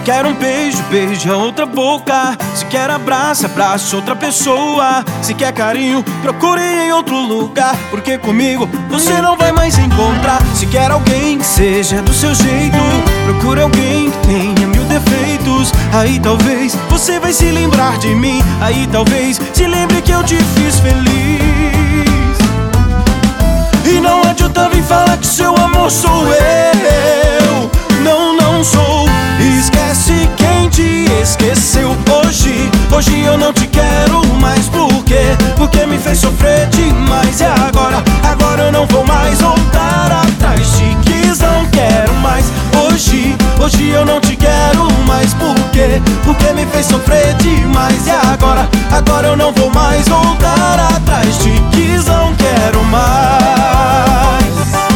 quer um beijo, beija outra boca. Se quer abraço, abraça outra pessoa. Se quer carinho, procure em outro lugar, porque comigo você não vai mais encontrar. Se quer alguém que seja do seu jeito, procure alguém que tenha mil defeitos. Aí talvez você vai se lembrar de mim. Aí talvez se lembre que eu te fiz feliz. E não adianta vir falar que seu amor sou eu. Não, não sou. Esquece quem te esqueceu hoje. Hoje eu não te quero mais. Por quê? Porque me fez sofrer demais. E agora eu não vou mais voltar atrás. Te quis, não quero mais. Hoje eu não te quero mais. Por quê? Porque me fez sofrer demais. E agora eu não vou mais voltar atrás. Te quis, não quero mais.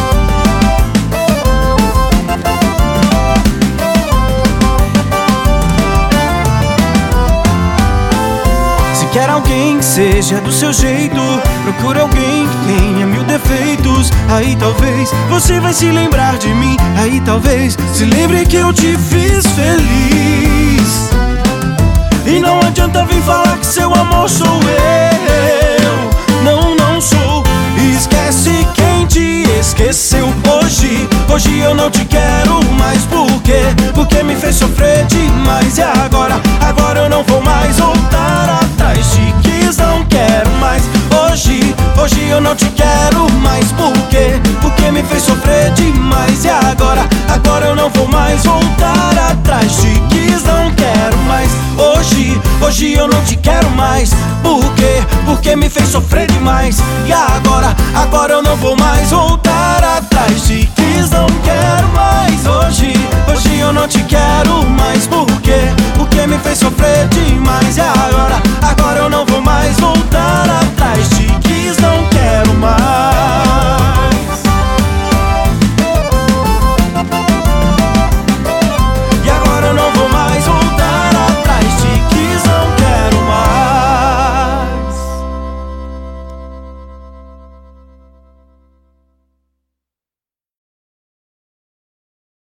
Quer alguém que seja do seu jeito, procure alguém que tenha mil defeitos. Aí talvez você vai se lembrar de mim. Aí talvez se lembre que eu te fiz feliz. E não adianta vir falar que seu amor sou eu. Não, não sou. Esquece quem te esqueceu hoje. Hoje eu não te quero mais. Por quê? Porque me fez sofrer demais. E agora eu não vou mais voltar atrás. Te quis, não quero mais. Hoje eu não te quero mais. Por quê? Porque me fez sofrer demais. E agora eu não vou mais voltar atrás. Te quis, não quero mais. Hoje eu não te quero mais. Por quê? Porque me fez sofrer demais. E agora eu não vou mais voltar atrás. Te quis, não quero mais. Hoje eu não te quero mais. Por quê?